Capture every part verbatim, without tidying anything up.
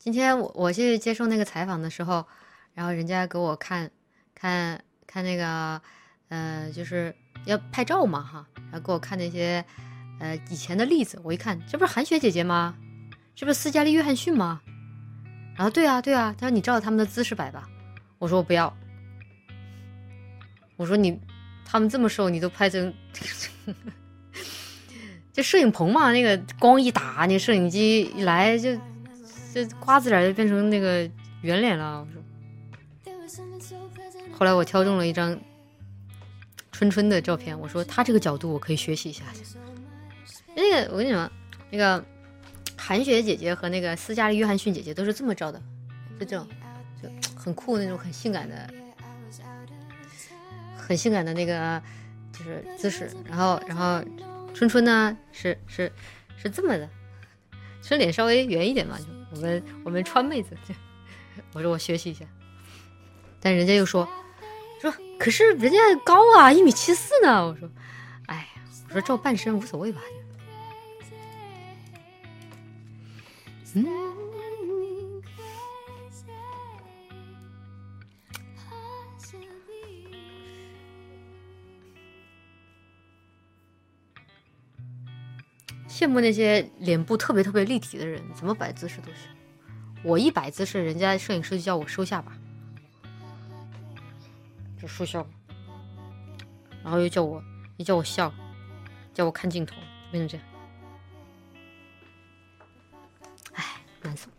今天我我去接受那个采访的时候，然后人家给我看看看那个呃，就是要拍照嘛哈，然后给我看那些呃以前的例子，我一看，这不是韩雪姐姐吗？这不是斯嘉丽约翰逊吗？然后对啊对啊，他说你照他们的姿势摆吧。我说我不要，我说你他们这么瘦，你都拍成就摄影棚嘛，那个光一打，那摄影机一来就就瓜子脸就变成那个圆脸了。我说，后来我挑中了一张春春的照片，我说他这个角度我可以学习一下。那个我跟你说，那个韩雪姐姐和那个斯嘉丽约翰逊姐姐都是这么照的，就这种就很酷那种很性感的很性感的那个就是姿势，然后然后春春呢是是是这么的，春脸稍微圆一点嘛，就我们我们川妹子，我说我学习一下，但人家又说说可是人家高啊，一米七四呢。我说哎呀，我说照半身无所谓吧。嗯，羡慕那些脸部特别特别立体的人，怎么摆姿势都行。我一摆姿势，人家摄影师就叫我收下巴，就收下巴，然后又叫我又叫我笑，叫我看镜头，变成这样。哎，难受。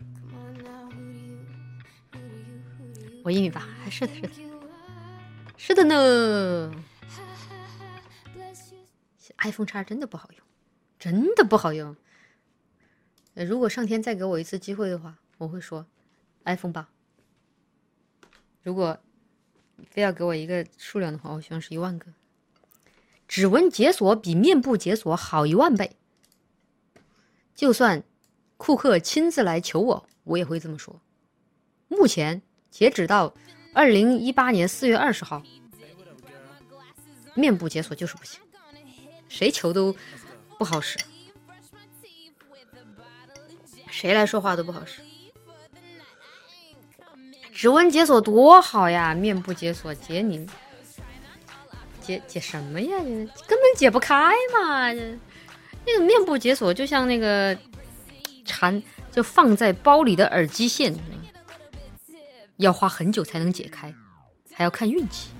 我一米八，还是的，是的，是的呢。iPhone 叉真的不好用，真的不好用。如果上天再给我一次机会的话，我会说 iPhone 八。如果非要给我一个数量的话，我希望是一万个。指纹解锁比面部解锁好一万倍。就算库克亲自来求我，我也会这么说。目前截止到二零一八年四月二十号，面部解锁就是不行，谁求都不好使，谁来说话都不好使。指纹解锁多好呀，面部解锁解你解解什么呀？根本解不开嘛！那个面部解锁就像那个缠就放在包里的耳机线，要花很久才能解开，还要看运气。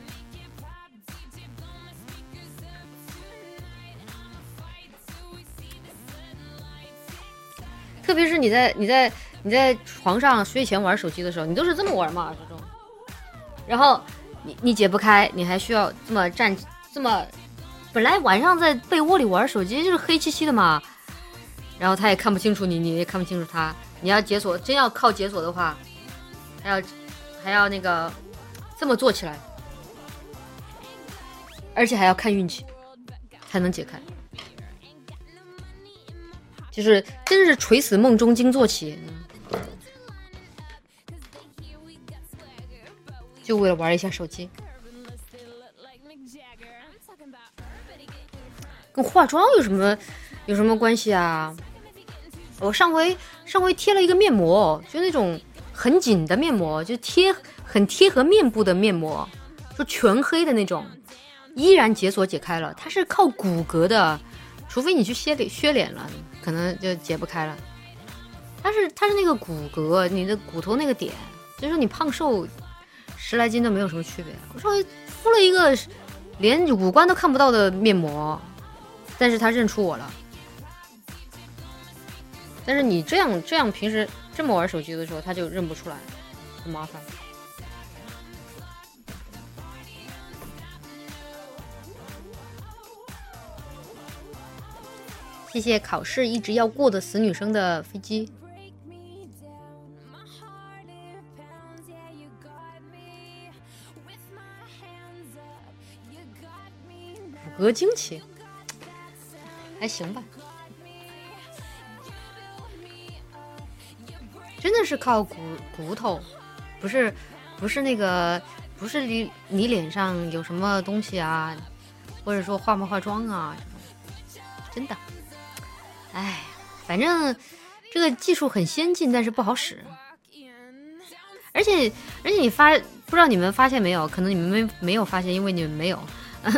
特别是你在你在你在床上睡前玩手机的时候，你都是这么玩嘛，这种。然后你你解不开，你还需要这么站这么，本来晚上在被窝里玩手机就是黑漆漆的嘛，然后他也看不清楚你，你也看不清楚他。你要解锁，真要靠解锁的话，还要还要那个这么做起来，而且还要看运气才能解开。就是真是垂死梦中惊坐起，就为了玩一下手机。跟化妆有什么有什么关系啊？我上回上回贴了一个面膜，就那种很紧的面膜，就贴很贴合面部的面膜，就全黑的那种，依然解锁解开了。它是靠骨骼的，除非你去削脸削脸了，可能就解不开了。它是它是那个骨骼，你的骨头那个点，就是说你胖瘦十来斤都没有什么区别。我说敷了一个连五官都看不到的面膜，但是他认出我了。但是你这样这样平时这么玩手机的时候，他就认不出来，很麻烦。谢谢考试一直要过的死女生的飞机。骨骼惊奇，还行吧。真的是靠骨骨头，不是不是那个不是你你脸上有什么东西啊，或者说化没化妆啊，真的。哎，反正这个技术很先进，但是不好使。 而且而且你发不知道你们发现没有，可能你们没没有发现，因为你们没有。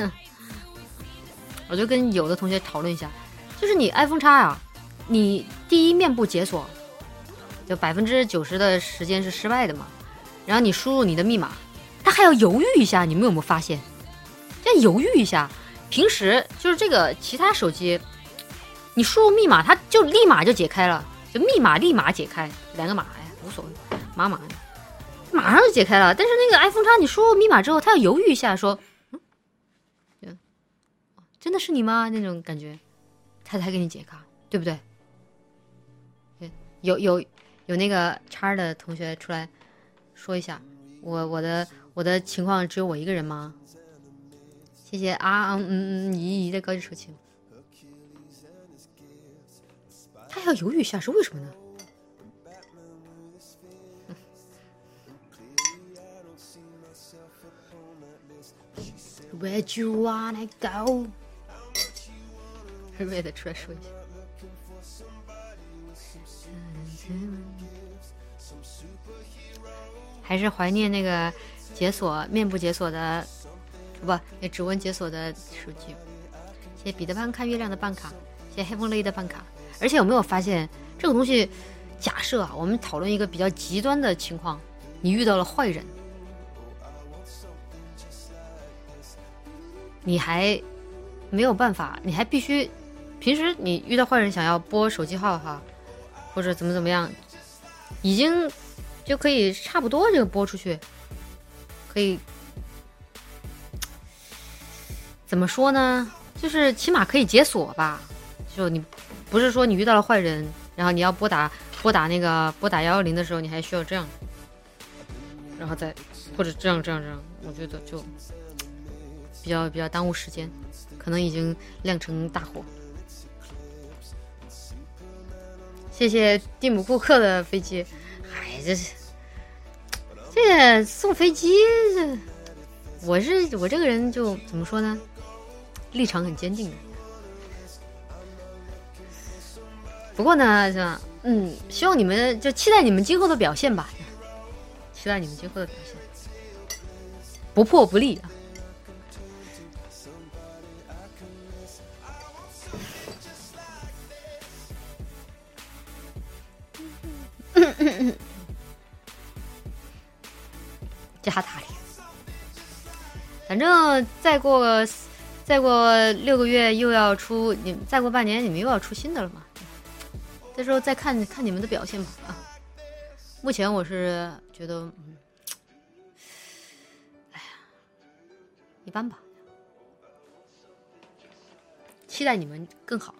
我就跟有的同学讨论一下，就是你 iPhone X 啊，你第一面部解锁，就百分之九十的时间是失败的嘛。然后你输入你的密码，它还要犹豫一下，你们有没有发现？要犹豫一下。平时就是这个其他手机，你输入密码，它就立马就解开了，就密码立马解开，两个码呀无所谓，码码马上就解开了。但是那个 iPhone X 你输入密码之后，它要犹豫一下，说，嗯，真的是你吗？那种感觉，它才给你解开，对不对？有有有那个叉的同学出来说一下，我我的我的情况只有我一个人吗？谢谢啊嗯嗯咦咦的高级手情。他要犹豫一下是为什么呢？Where you wanna go？ 为了出来说一下。还是怀念那个解锁面部解锁的，不，那指纹解锁的手机。谢谢彼得潘看月亮的办卡，谢谢黑风雷的办卡。而且有没有发现这个东西？假设啊，我们讨论一个比较极端的情况，你遇到了坏人，你还没有办法，你还必须，平时你遇到坏人想要拨手机号哈，或者怎么怎么样，已经就可以差不多这个拨出去，可以怎么说呢？就是起码可以解锁吧。就你不是说你遇到了坏人，然后你要拨打拨打那个拨打幺幺零的时候，你还需要这样，然后再或者这样这样这样，我觉得就比较比较耽误时间，可能已经酿成大火。谢谢蒂姆库克的飞机，哎，这是这送飞机，这我是我这个人就怎么说呢，立场很坚定的。不过呢，是吧？嗯，希望你们就期待你们今后的表现吧，期待你们今后的表现，不破不立啊。加塔里，反正再过再过六个月又要出，你再过半年你们又要出新的了嘛？到时候再看看你们的表现吧啊！目前我是觉得，嗯，哎呀，一般吧。期待你们更好。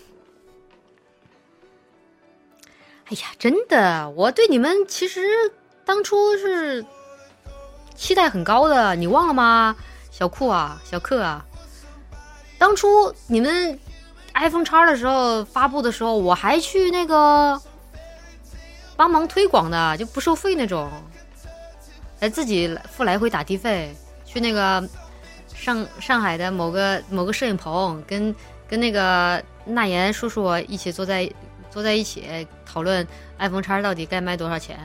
哎呀，真的，我对你们其实当初是期待很高的，你忘了吗？小酷啊，小克啊，当初你们 iPhone X 的时候发布的时候，我还去那个帮忙推广的，就不收费那种，还自己付来回打的费，去那个上上海的某个某个摄影棚，跟跟那个纳言叔叔一起坐在坐在一起讨论 iPhone X 到底该卖多少钱，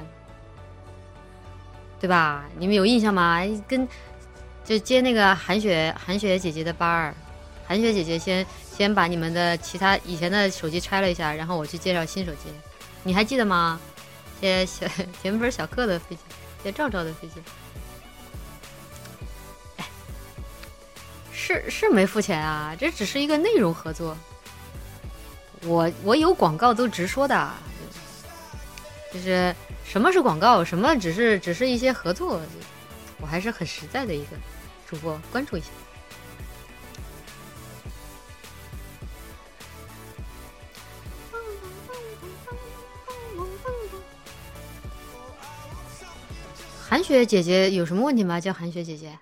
对吧？你们有印象吗？跟就接那个韩雪韩雪姐姐的班儿，韩雪姐姐先先把你们的其他以前的手机拆了一下，然后我去介绍新手机，你还记得吗？谢谢甜粉小克的飞机，谢谢赵赵的飞机。哎，是是没付钱啊，这只是一个内容合作。我我有广告都直说的，就是什么是广告，什么只是只是一些合作，我还是很实在的一个主播，关注一下。韩雪姐姐有什么问题吗？叫韩雪姐姐，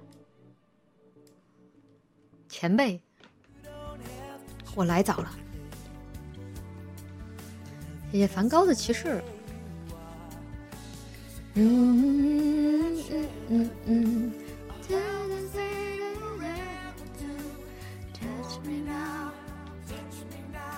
前辈，我来早了。谢谢梵高的骑士。嗯嗯嗯嗯。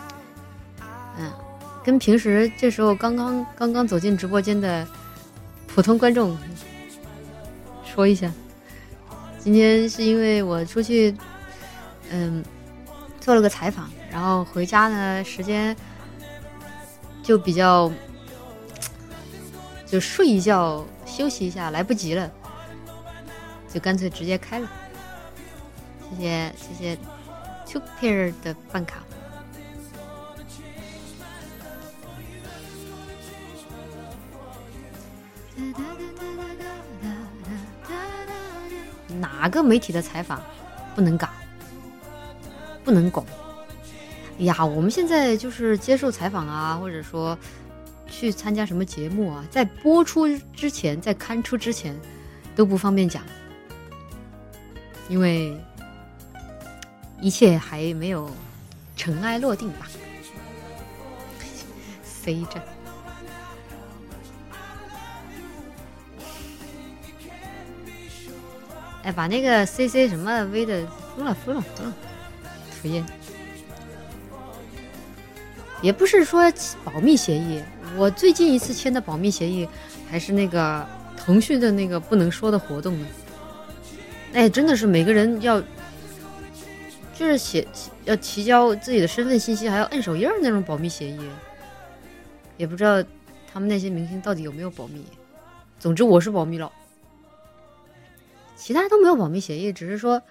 嗯，跟平时这时候刚刚刚刚走进直播间的普通观众说一下，今天是因为我出去，嗯，做了个采访，然后回家呢，时间就比较，就睡一觉休息一下来不及了，就干脆直接开了。谢谢谢谢 Two Pair 的办卡。哪个媒体的采访不能搞，不能拱？呀，我们现在就是接受采访啊，或者说去参加什么节目啊，在播出之前，在刊出之前都不方便讲，因为一切还没有尘埃落定吧。C 站。哎，把那个 C C 什么 V 的封了封了封了，讨厌。也不是说保密协议，我最近一次签的保密协议还是那个腾讯的那个不能说的活动呢。哎，真的是每个人要就是写要提交自己的身份信息，还要摁手印那种保密协议，也不知道他们那些明星到底有没有保密。总之我是保密了。其他都没有保密协议，只是说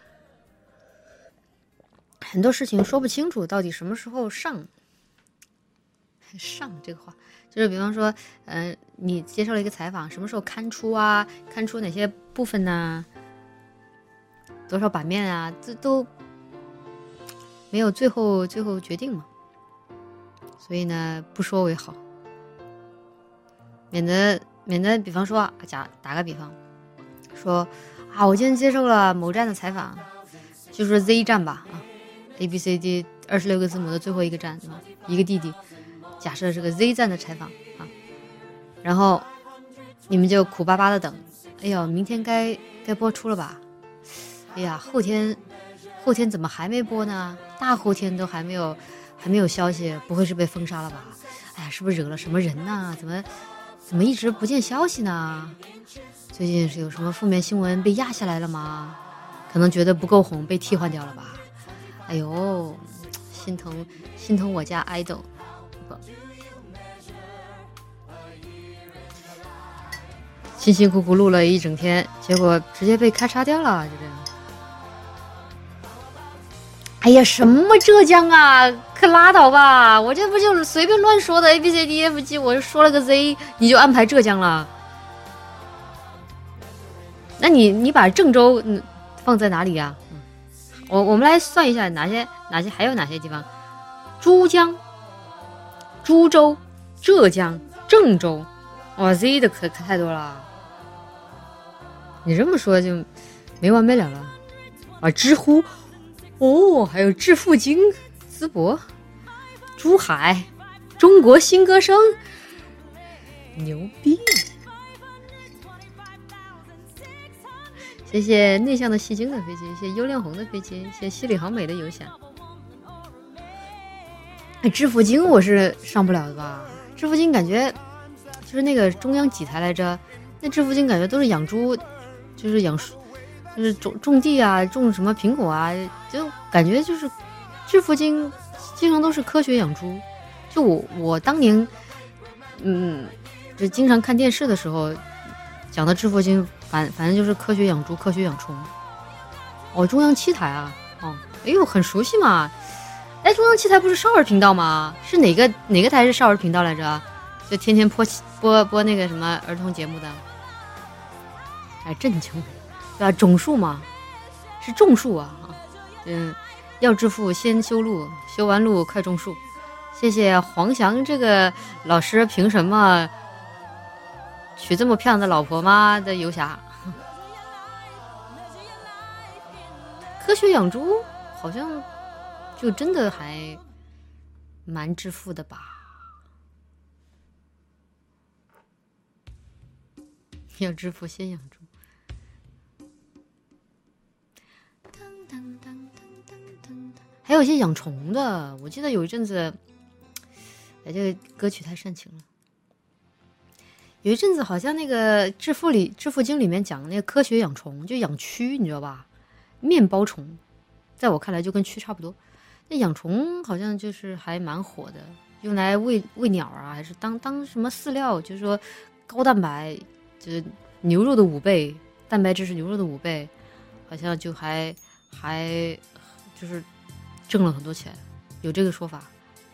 很多事情说不清楚，到底什么时候上上这个话，就是比方说，嗯、呃，你接受了一个采访，什么时候刊出啊？刊出哪些部分呢、啊？多少版面啊？这都没有最后最后决定嘛。所以呢，不说为好，免得免得，比方说啊，假打个比方，说。啊，我今天接受了某站的采访，就说 Z 站吧，啊 ，A B C D 二十六个字母的最后一个站，对吧？一个弟弟，假设是个 Z 站的采访啊，然后你们就苦巴巴的等，哎呦，明天该该播出了吧？哎呀，后天后天怎么还没播呢？大后天都还没有还没有消息，不会是被封杀了吧？哎呀，是不是惹了什么人呢？怎么怎么一直不见消息呢？最近是有什么负面新闻被压下来了吗？可能觉得不够红，被替换掉了吧？哎呦，心疼心疼我家爱豆，辛辛苦苦录了一整天，结果直接被咔嚓掉了，就这样。哎呀，什么浙江啊，可拉倒吧！我这不就随便乱说的 A B C D F G， 我就说了个 Z， 你就安排浙江了。那你你把郑州嗯放在哪里呀、啊嗯？我我们来算一下哪些哪些还有哪些地方：珠江、株洲、浙江、郑州，哇 Z 的可可太多了。你这么说就没完没了了啊！知乎哦，还有致富经、淄博、珠海、中国新歌声，牛逼！谢谢内向的戏精的飞机，谢谢优亮红的飞机，谢谢西里好美的游侠。致富经我是上不了的吧？致富经感觉就是那个中央几台来着？那致富经感觉都是养猪，就是养，就是种种地啊，种什么苹果啊，就感觉就是致富经经常都是科学养猪。就我我当年，嗯，就经常看电视的时候讲的致富经。反反正就是科学养猪，科学养虫。哦，中央七台啊，哦，哎呦，很熟悉嘛。哎，中央七台不是少儿频道吗？是哪个哪个台是少儿频道来着？就天天播播播那个什么儿童节目的。哎，震惊，对吧？种树嘛，是种树啊。嗯，要致富先修路，修完路快种树。谢谢黄翔这个老师，凭什么？娶这么漂亮的老婆吗的游侠？科学养猪好像就真的还蛮致富的吧？要致富先养猪。还有一些养虫的，我记得有一阵子，哎，这个歌曲太煽情了。 有一阵子好像那个致富里致富经里面讲那个科学养虫，就养蛆，你知道吧？面包虫，在我看来就跟蛆差不多。那养虫好像就是还蛮火的，用来喂喂鸟啊，还是当当什么饲料，就是说高蛋白，就是牛肉的五倍，蛋白质是牛肉的五倍，好像就还还就是挣了很多钱，有这个说法。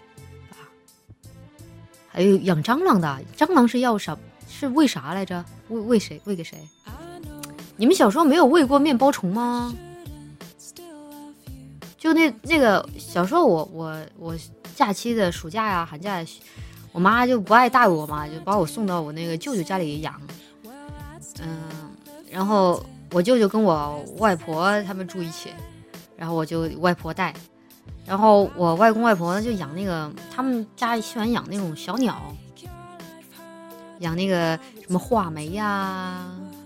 还有养蟑螂的，蟑螂是要啥？是喂啥来着？喂喂谁？喂给谁？你们小时候没有喂过面包虫吗？就那那个小时候我，我我我假期的暑假呀、寒假，我妈就不爱带我嘛，就把我送到我那个舅舅家里养。嗯，然后我舅舅跟我外婆他们住一起，然后我就外婆带。然后我外公外婆就养那个，他们家喜欢养那种小鸟，养那个什么画眉呀、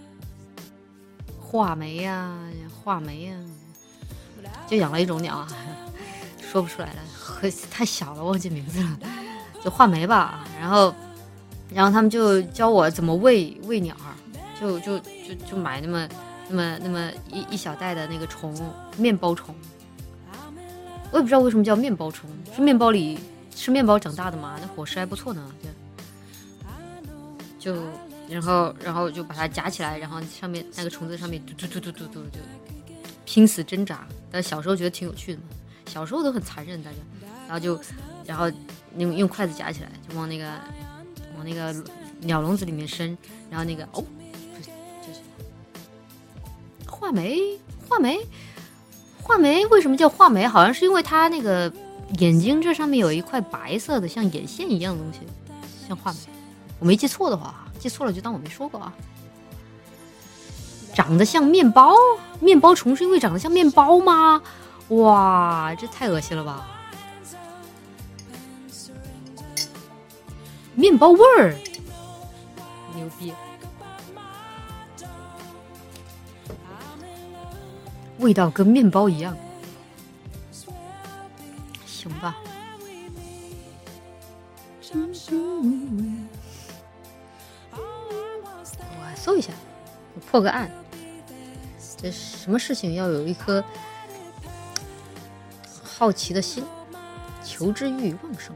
画眉呀、画眉呀，就养了一种鸟啊，说不出来了，太小了，忘记名字了，就画眉吧。然后，然后他们就教我怎么喂喂鸟，就就就就买那么那么那么一一小袋的那个虫，面包虫。我也不知道为什么叫面包虫，是面包里吃面包长大的吗？那伙食还不错呢。就然后然后就把它夹起来，然后上面那个虫子上面嘟嘟嘟嘟嘟嘟就拼死挣扎。但小时候觉得挺有趣的嘛，小时候都很残忍大家。然后就然后用用筷子夹起来，就往那个往那个鸟笼子里面伸，然后那个哦，就是画眉画眉。画眉为什么叫画眉？好像是因为它那个眼睛这上面有一块白色的像眼线一样的东西，像画眉。我没记错的话，记错了就当我没说过啊。长得像面包，面包虫是因为长得像面包吗？哇，这太恶心了吧！面包味儿，牛逼！味道跟面包一样，行吧。我搜一下，我破个案。这什么事情要有一颗好奇的心，求知欲旺盛。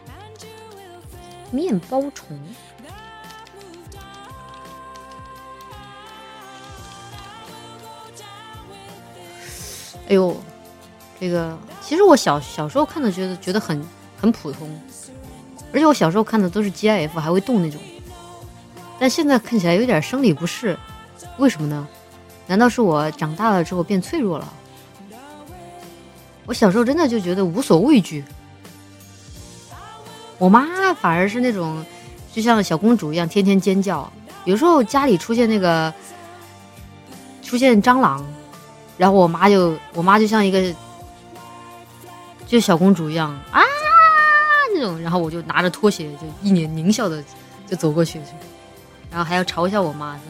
面包虫。哎呦，这个其实我小小时候看的觉得觉得很很普通，而且我小时候看的都是 G I F 还会动那种，但现在看起来有点生理不适，为什么呢？难道是我长大了之后变脆弱了？我小时候真的就觉得无所畏惧，我妈反而是那种就像小公主一样天天尖叫，有时候家里出现那个出现蟑螂。然后我妈就我妈就像一个就小公主一样啊那种，然后我就拿着拖鞋就一脸狞笑的就走过去，然后还要嘲笑我妈。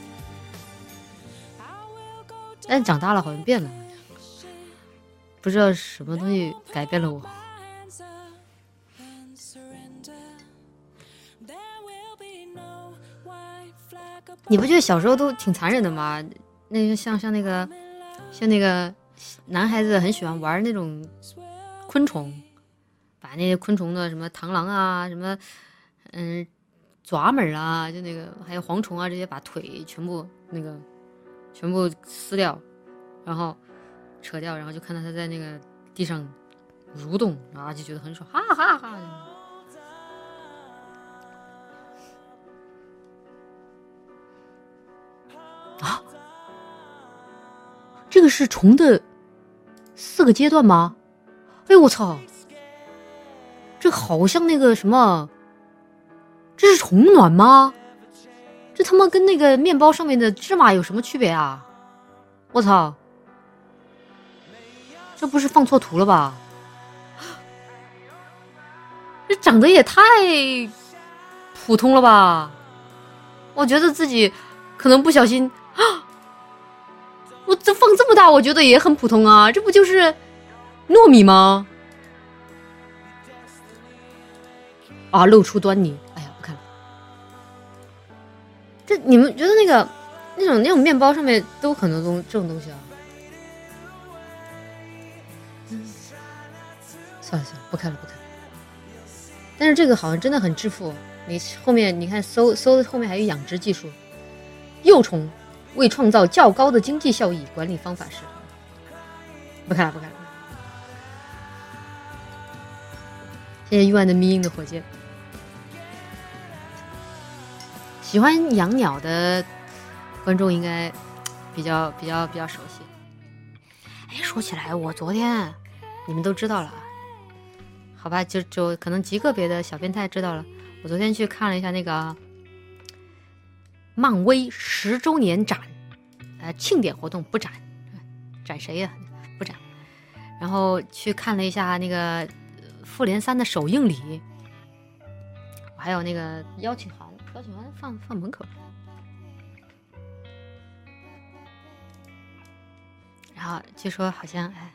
但长大了好像变了，不知道什么东西改变了我。你不觉得小时候都挺残忍的吗？那个像像那个。像那个男孩子很喜欢玩那种昆虫，把那些昆虫的什么螳螂啊，什么嗯爪门啊，就那个还有蝗虫啊这些，把腿全部那个全部撕掉，然后扯掉，然后就看到他在那个地上蠕动，然后就觉得很爽，哈哈哈哈。啊！这个是虫的四个阶段吗？哎我操，这好像那个什么，这是虫卵吗？这他妈跟那个面包上面的芝麻有什么区别啊？我操，这不是放错图了吧？这长得也太普通了吧？我觉得自己可能不小心啊，我这放这么大，我觉得也很普通啊，这不就是糯米吗？啊，露出端倪，哎呀，不看了。 这你们觉得那个那种那种面包上面都很多东这种东西啊？嗯，算了算了，不看了不看了。但是这个好像真的很致富，你后面你看搜搜后面还有养殖技术，幼虫为创造较高的经济效益，管理方法是。不看了不看了。谢谢亿万的迷音的火箭。喜欢养鸟的观众应该比较比较比较熟悉。哎，说起来，我昨天你们都知道了，好吧，就就可能极个别的小变态知道了。我昨天去看了一下那个漫威十周年展，呃，庆典活动不展，展谁呀、啊？不展。然后去看了一下那个复联三的首映礼，还有那个邀请函，邀请函放放门口。然后据说好像哎，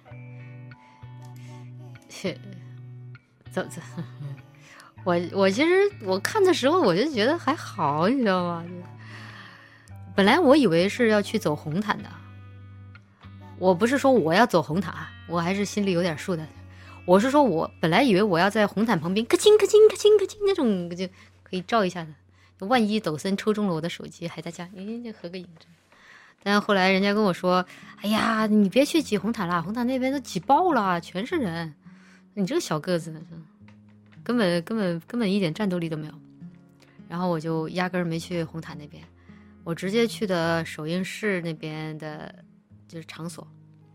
去走走。我我其实我看的时候我就觉得还好，你知道吗？本来我以为是要去走红毯的，我不是说我要走红毯，我还是心里有点数的。我是说我本来以为我要在红毯旁边咔嚓咔嚓咔嚓咔嚓那种就可以照一下的，万一抖森抽中了我的手机还在家，你就合个影。但后来人家跟我说，哎呀，你别去挤红毯了，红毯那边都挤爆了，全是人，你这个小个子根本根本根本一点战斗力都没有。然后我就压根儿没去红毯那边，我直接去的首映式那边的就是场所。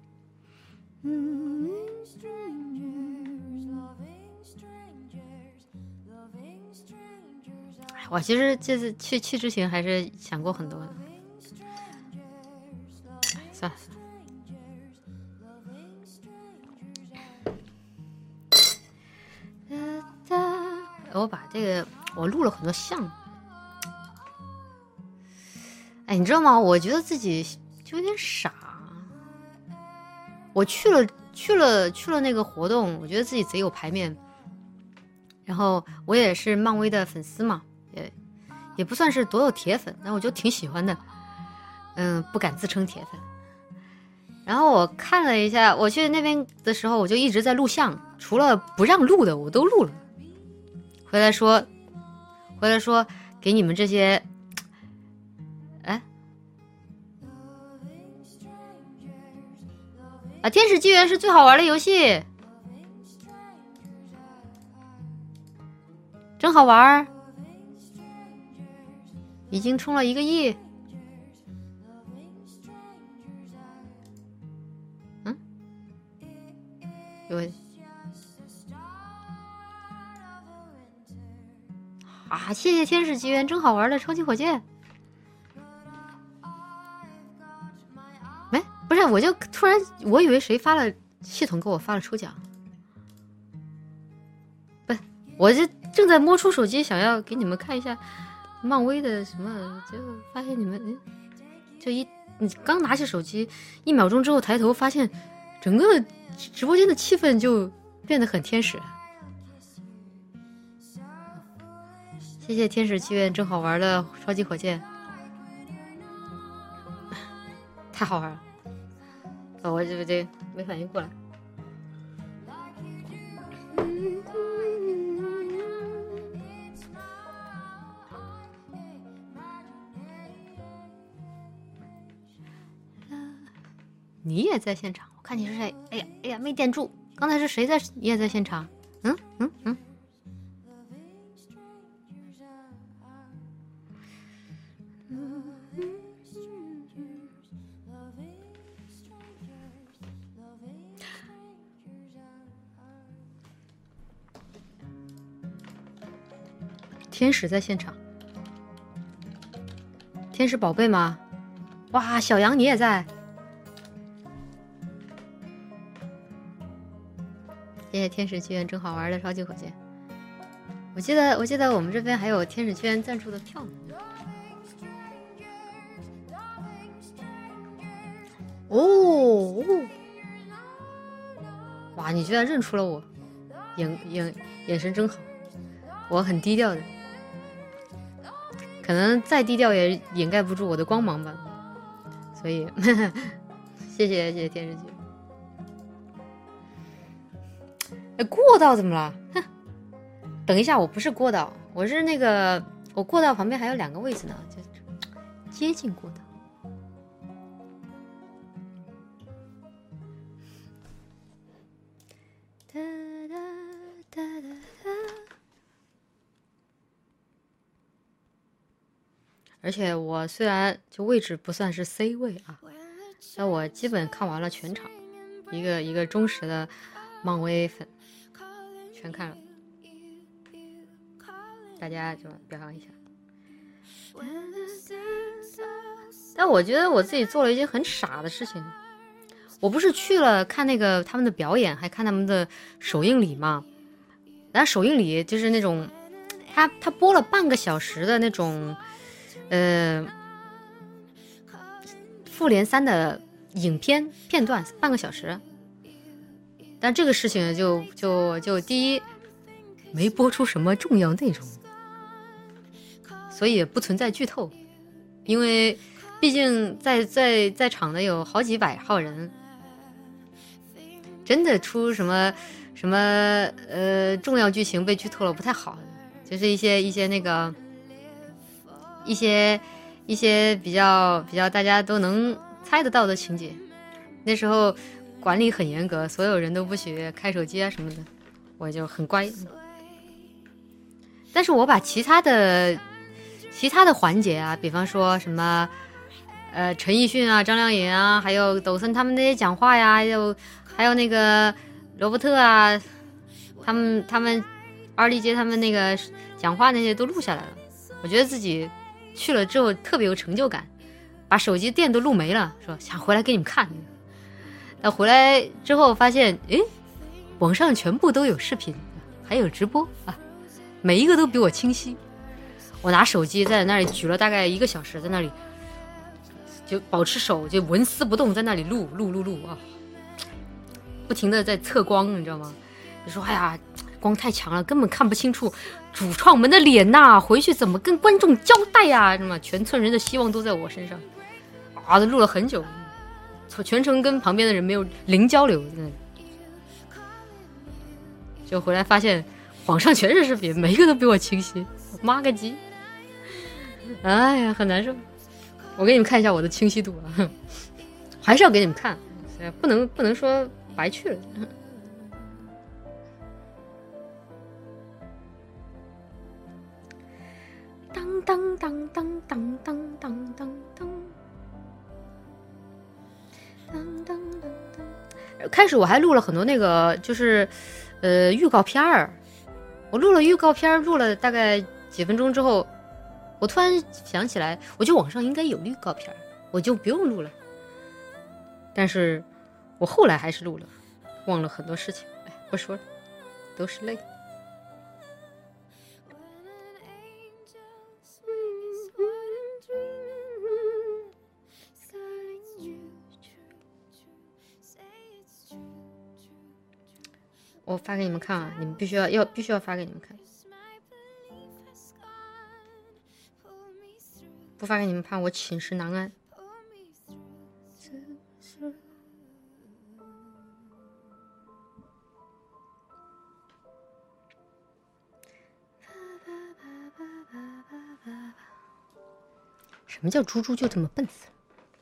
嗯，我其实这次去去之前还是想过很多的。算了算了，我把这个我录了很多项。哎，你知道吗？我觉得自己就有点傻。我去了去了去了那个活动，我觉得自己贼有排面。然后我也是漫威的粉丝嘛，也也不算是多有铁粉，但我就挺喜欢的。嗯，不敢自称铁粉。然后我看了一下，我去那边的时候，我就一直在录像，除了不让录的我都录了。回来说，回来说给你们这些，哎，啊，天使纪元是最好玩的游戏，真好玩，已经充了一个亿。有啊！谢谢天使纪元，真好玩的超级火箭。没，不是，我就突然我以为谁发了，系统给我发了抽奖。不，我就正在摸出手机，想要给你们看一下漫威的什么，结果发现你们，嗯，就一你刚拿起手机，一秒钟之后抬头发现，整个直播间的气氛就变得很天使。谢谢天使祈愿真好玩的超级火箭，太好玩了，我这这没反应过来。你也在现场？我看你是谁？哎呀哎呀，没点住。刚才是谁在？你也在现场？嗯嗯嗯。天使在现场。天使宝贝吗？哇，小杨你也在。谢谢天使剧院真好玩的超级火箭。我记得我记得我们这边还有天使剧院赞助的票呢。哦，哇，你居然认出了我，眼眼眼神真好。我很低调的， 可能再低调也掩盖不住我的光芒吧。所以呵呵谢谢谢谢天使剧。哎，过道怎么了？哼，等一下，我不是过道，我是那个我过道旁边还有两个位置呢，就接近过道。哒哒哒哒哒。而且我虽然就位置不算是 C 位啊，但我基本看完了全场，一个一个忠实的漫威粉，全看了，大家就表扬一下。但我觉得我自己做了一件很傻的事情，我不是去了看那个他们的表演，还看他们的首映礼嘛。然后首映礼就是那种，他他播了半个小时的那种，呃，复联三的影片片段，半个小时。但这个事情就就就第一，没播出什么重要内容，所以也不存在剧透，因为毕竟在在在场的有好几百号人，真的出什么什么呃重要剧情被剧透了不太好，就是一些一些那个一些一些比较比较大家都能猜得到的情节。那时候管理很严格，所有人都不许开手机啊什么的，我就很乖。但是我把其他的其他的环节啊，比方说什么呃陈奕迅啊、张靓颖啊，还有抖森他们那些讲话呀，还有还有那个罗伯特啊，他们他们二丽街他们那个讲话那些都录下来了。我觉得自己去了之后特别有成就感，把手机电都录没了，说想回来给你们看。那回来之后发现，诶，网上全部都有视频，还有直播啊，每一个都比我清晰。我拿手机在那里举了大概一个小时，在那里就保持手就纹丝不动，在那里录录录录啊，不停的在测光，你知道吗？就说哎呀，光太强了，根本看不清楚主创们的脸呐、啊，回去怎么跟观众交代呀、啊？什么全村人的希望都在我身上啊！录了很久，全程跟旁边的人没有零交流，就回来发现网上全是视频，每一个都比我清晰，妈个鸡！哎呀，很难受。我给你们看一下我的清晰度啊，还是要给你们看，不能不能说白去了。当当当当当当当当当。当当当当，开始我还录了很多那个，就是呃预告片儿。我录了预告片，录了大概几分钟之后，我突然想起来，我觉得网上应该有预告片，我就不用录了。但是我后来还是录了，忘了很多事情，哎，不说了，都是泪。我发给你们看啊，你们必须要要必须要发给你们看，不发给你们看我寝食难安。什么叫猪猪就这么笨死了？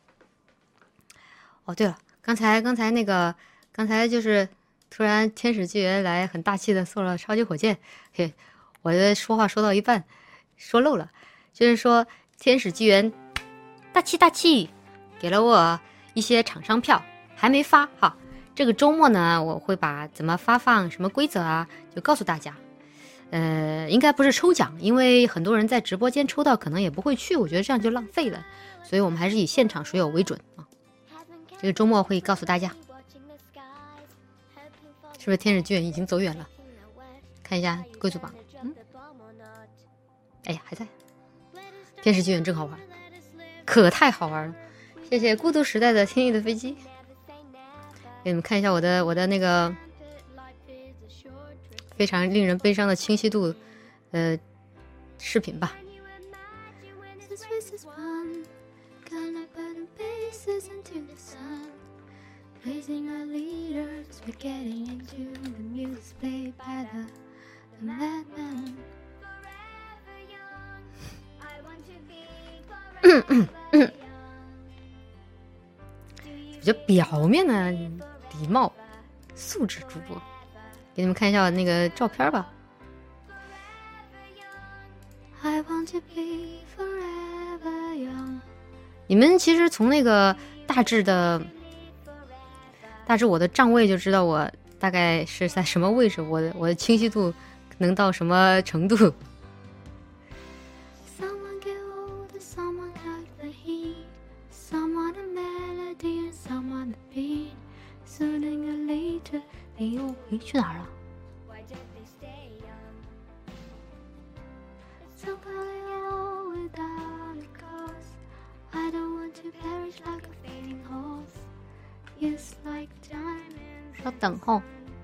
哦，对了，刚才刚才那个刚才就是突然天使纪元来很大气的送了超级火箭，嘿，我的说话说到一半说漏了，就是说天使纪元大气大气给了我一些厂商票，还没发哈。这个周末呢，我会把怎么发放什么规则啊就告诉大家。呃，应该不是抽奖，因为很多人在直播间抽到可能也不会去，我觉得这样就浪费了，所以我们还是以现场水友为准啊。这个周末会告诉大家。是不是天使纪元已经走远了？看一下贵族榜，嗯，哎呀，还在。天使纪元真好玩，可太好玩了！谢谢孤独时代的天翼的飞机，给你们看一下我的我的那个非常令人悲伤的清晰度，呃，视频吧。 fun. Gonna put the bases into the sun. Raising our leaders, we're getting into the music played by the, the madman. Forever young, I want to be forever young. 我觉得表面的礼貌素质主播，给你们看一下那个照片吧。I want to be forever young. 你们其实从那个大致的大致我的站位就知道我大概是在什么位置，我的我的清晰度能到什么程度。哎呦，哎，去哪儿了？稍等哦。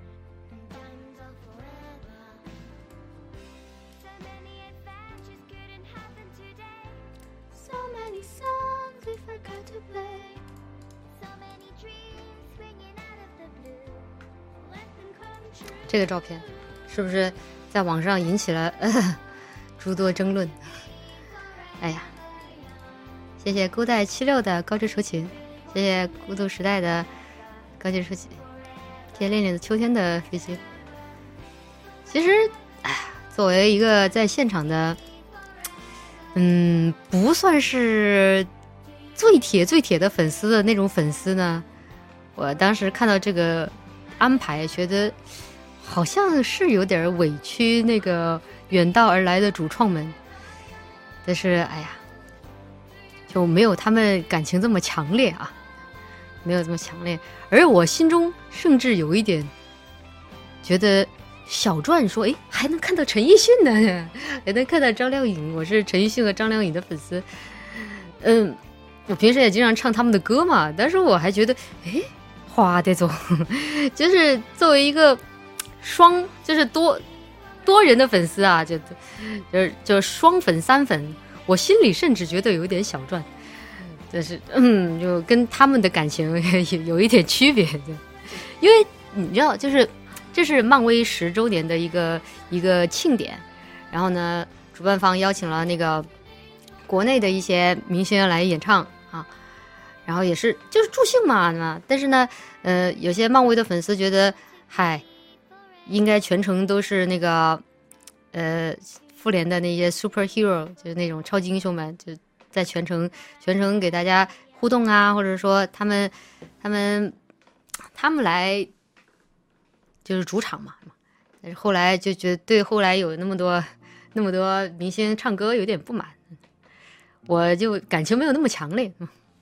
这个照片是不是在网上引起了、呃、诸多争论？哎呀，谢谢勾带七六的高质手琴，谢谢孤独时代的高质手琴，谢谢恋恋的秋天的飞机。其实，哎呀，作为一个在现场的，嗯，不算是最铁最铁的粉丝的那种粉丝呢，我当时看到这个安排，觉得好像是有点委屈那个远道而来的主创们，但是哎呀，就没有他们感情这么强烈啊，没有这么强烈。而我心中甚至有一点觉得小传说，哎，还能看到陈奕迅呢，还能看到张靓颖，我是陈奕迅和张靓颖的粉丝。嗯，我平时也经常唱他们的歌嘛，但是我还觉得，哎，花得走，就是作为一个双，就是多多人的粉丝啊，就就是就是双粉三粉，我心里甚至觉得有点小赚，但是嗯，就跟他们的感情也有一点区别，因为你知道，就是这是漫威十周年的一个一个庆典，然后呢，主办方邀请了那个国内的一些明星来演唱啊，然后也是就是助兴嘛，但是呢，呃，有些漫威的粉丝觉得，嗨。应该全程都是那个，呃，复联的那些 superhero， 就是那种超级英雄们，就在全程全程给大家互动啊，或者说他们他们他们来就是主场嘛。但是后来就觉得对后来有那么多那么多明星唱歌有点不满，我就感情没有那么强烈。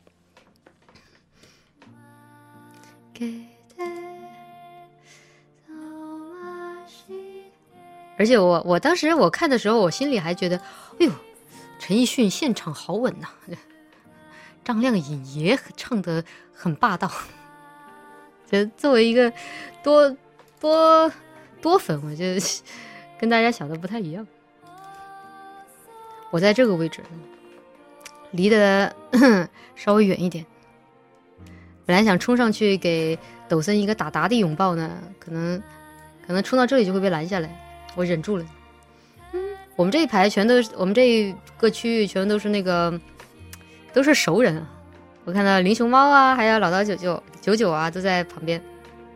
而且我我当时我看的时候，我心里还觉得，哎呦，陈奕迅现场好稳呐、啊，张靓颖也唱得很霸道。就作为一个多多多粉，我觉得跟大家想的不太一样。我在这个位置，离得稍微远一点。本来想冲上去给抖森一个打打的拥抱呢，可能可能冲到这里就会被拦下来。我忍住了。嗯，我们这一排全都是，我们这一个区域全都是那个，都是熟人。我看到林熊猫啊，还有老刀九九九九啊，都在旁边。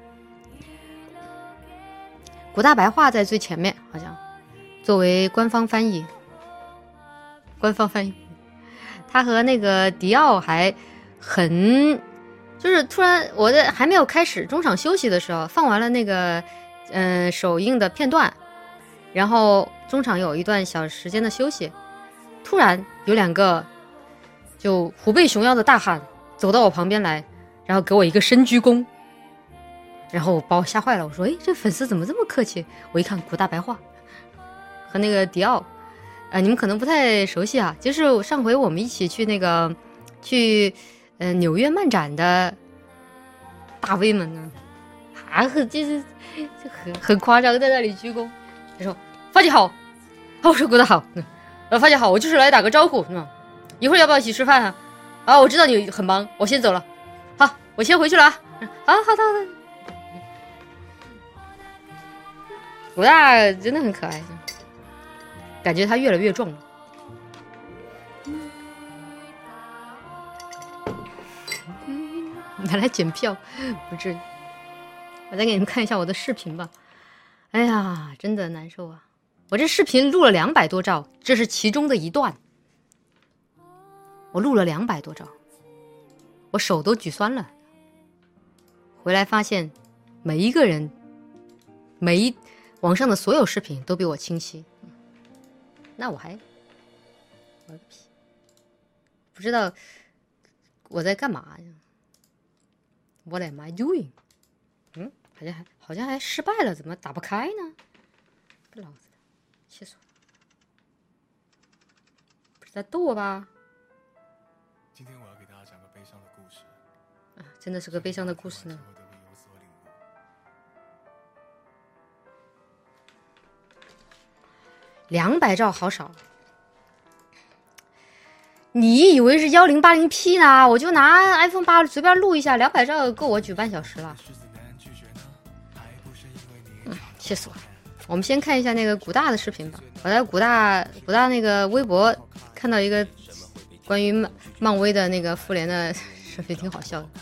古大白话在最前面，好像作为官方翻译，官方翻译，他和那个迪奥还很，就是突然我在还没有开始中场休息的时候，放完了那个嗯、呃、首映的片段。然后中场有一段小时间的休息，突然有两个就虎背熊腰的大汉走到我旁边来，然后给我一个深鞠躬，然后把我吓坏了。我说：“哎，这粉丝怎么这么客气？”我一看，古大白话和那个迪奥，呃，你们可能不太熟悉啊，就是上回我们一起去那个去呃纽约漫展的大 V 们呢，还很就是就很很夸张，在那里鞠躬。他说：“发姐好。”我说：“古大好。”呃，发姐好，我就是来打个招呼，嗯， 一会儿要不要一起吃饭啊？啊，我知道你很忙，我先走了。好，我先回去了啊。啊，好的好的。古大真的很可爱，感觉他越来越壮了。拿来检票，不至于。我再给你们看一下我的视频吧。哎呀，真的难受啊！我这视频录了两百多兆，这是其中的一段。我录了两百多兆，我手都举酸了。回来发现，每一个人，每一网上的所有视频都比我清晰。那我还我个屁！不知道我在干嘛呀 ？What am I doing？ 嗯，好像还好像还失败了，怎么打不开呢？个老子的，气死我了！不是在逗我吧？ 今天我要给大家讲个悲伤的故事。 啊，真的是个悲伤的故事呢。两百兆好少，你以为是幺零八零 P 呢？我就拿 iPhone 八随便录一下，两百兆够我举半小时了。嗯，气死我了！我们先看一下那个古大的视频吧。我在古大古大那个微博看到一个关于漫漫威的那个复联的视频，挺好笑的。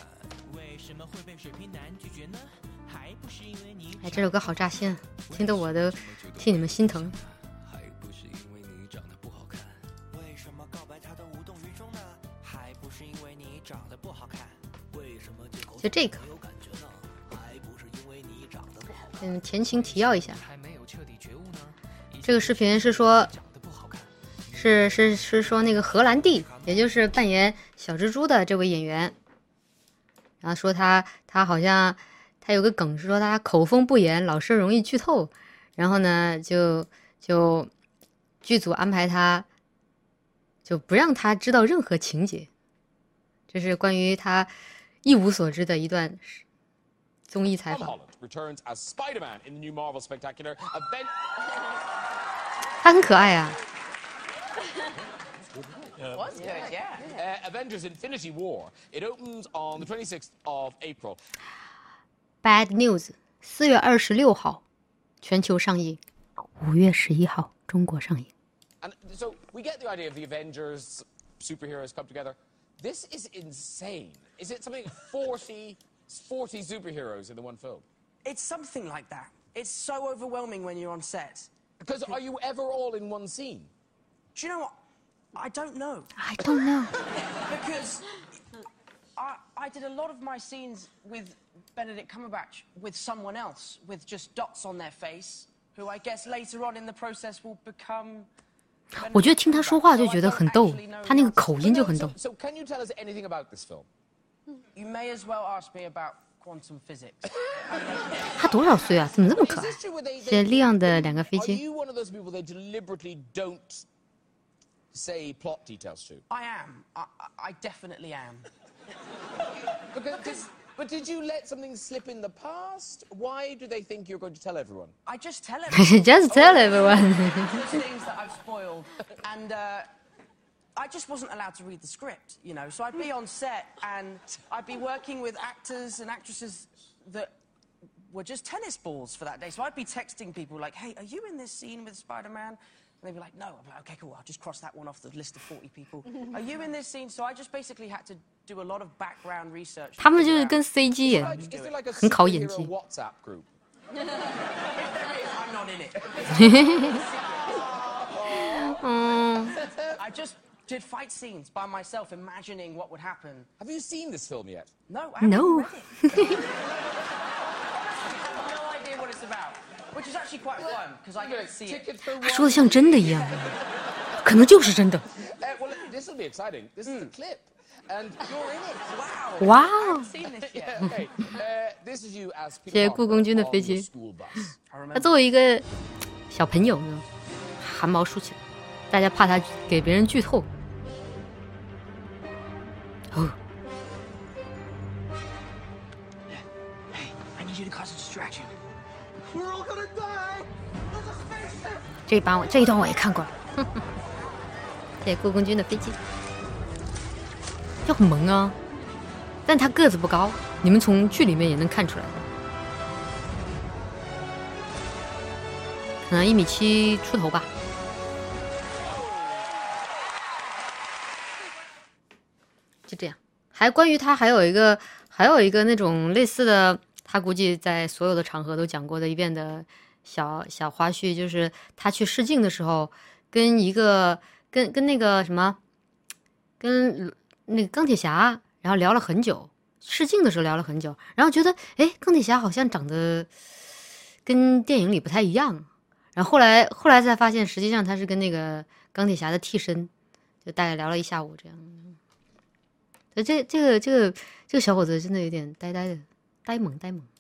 哎，这首歌好扎心，听得我都替你们心疼。就这个，嗯，前情提要一下，这个视频是说，是是是说那个荷兰弟，也就是扮演小蜘蛛的这位演员，然后说他他好像他有个梗是说他口风不严，老是容易剧透，然后呢就就剧组安排他，就不让他知道任何情节，这是关于他一无所知的一段综艺采访。他很可爱啊。 Was good, yeah. Uh, Avengers Infinity War. It opens on the twenty-sixth of April. Bad News 四月二十六号全球上映，五月十一号中国上映。 And so we get the idea of the Avengers superheroes come together. This is insane. Is it something forty, forty superheroes in the one film? It's something like that. It's so overwhelming when you're on set. Because are you ever all in one scene? Do you know what? I don't know. I don't know. Because I, I did a lot of my scenes with Benedict Cumberbatch with someone else, with just dots on their face, who I guess later on in the process will become... 我觉得听他说话就觉得很逗，他那个口音就很逗。 So can you tell us anything about this film? You may as well ask me about quantum physics. 他多少岁啊？怎么这么可爱？是亮的两个飞 Are 机。 you one of those people they deliberately don't say plot details to? I am. I, I I definitely am. Because, but did you let something slip in the past? Why do they think you're going to tell everyone? I just tell everyone. Just tell everyone. There's things that I've spoiled, and uh, I just wasn't allowed to read the script, you know. So I'd be on set, and I'd be working with actors and actresses that were just tennis balls for that day. So I'd be texting people like, "Hey, are you in this scene with Spider-Man?" And they'd be like, "No." I'm like, "Okay, cool. I'll just cross that one off the list of forty people." Are you in this scene? So I just basically had to do a lot of background research. 他们就是跟 C G 演， Is there like a 很考演 superhero 技。 WhatsApp group? I'm not in it. 嗯， I just did fight scenes by myself, imagining what would happen. Have you seen this film yet? No, I haven't No. read it. I have no idea what it's about, which is actually quite fun because I get to see it. Ticket for 他说的像真的一样，可能就是真的。 Uh, well, this will be exciting. This is a clip. And You're in it. Wow. 哇 I 哦 haven't！ seen this yet. okay, uh, this is you as 谢谢 Peter 故宫军的 Parker 飞 on 机 the school bus. I 他 remember. 作为一个小朋友呢，汗毛竖起来，大家怕他给别人剧透。哦， Hey, I need you to cause a distraction. We're all gonna die. There's a spaceship. 这一版我这一段我也看过了。谢谢故宫军的飞机。 就很萌啊。但他个子不高，你们从剧里面也能看出来的，可能一米七出头吧。就这样。还关于他还有一个还有一个那种类似的，他估计在所有的场合都讲过的一遍的小小花絮，就是他去试镜的时候，跟一个跟跟那个什么，跟那个钢铁侠，然后聊了很久，试镜的时候聊了很久，然后觉得哎，钢铁侠好像长得跟电影里不太一样，然后后来后来才发现，实际上他是跟那个钢铁侠的替身，就大概聊了一下午这样。这这这个这个这个小伙子真的有点呆呆的，呆萌呆萌。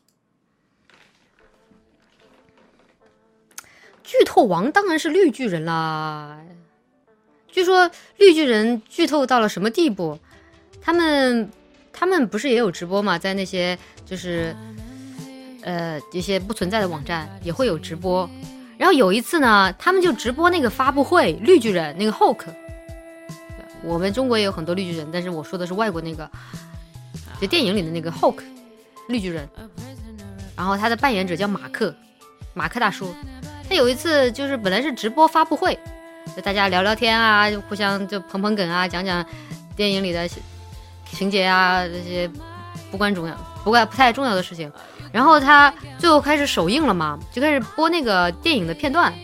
剧透王当然是绿巨人啦。据说绿巨人剧透到了什么地步？他们他们不是也有直播吗？在那些就是呃一些不存在的网站也会有直播。然后有一次呢，他们就直播那个发布会，绿巨人那个 Hulk。我们中国也有很多绿巨人，但是我说的是外国那个，就电影里的那个 Hulk 绿巨人。然后他的扮演者叫马克，马克大叔。他有一次就是本来是直播发布会，就大家聊聊天啊，就互相就捧捧梗啊，讲讲电影里的情节啊，这些不关重要、不关不太重要的事情。然后他最后开始首映了嘛，就开始播那个电影的片段，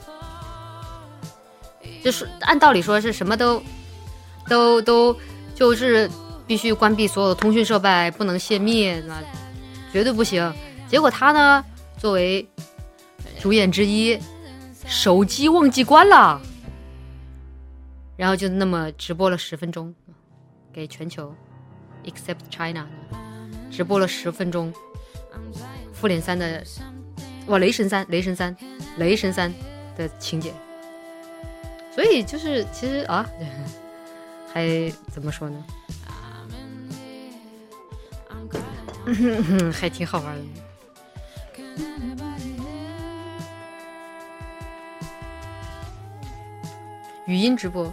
就是按道理说是什么都。都都就是必须关闭所有的通讯设备，不能泄密，那绝对不行。结果他呢，作为主演之一，手机忘记关了，然后就那么直播了十分钟，给全球 ，except China， 直播了十分钟。复联三的，哇，雷神三，雷神三，雷神三的情节。所以就是其实啊。还怎么说呢？还挺好玩的。语音直播，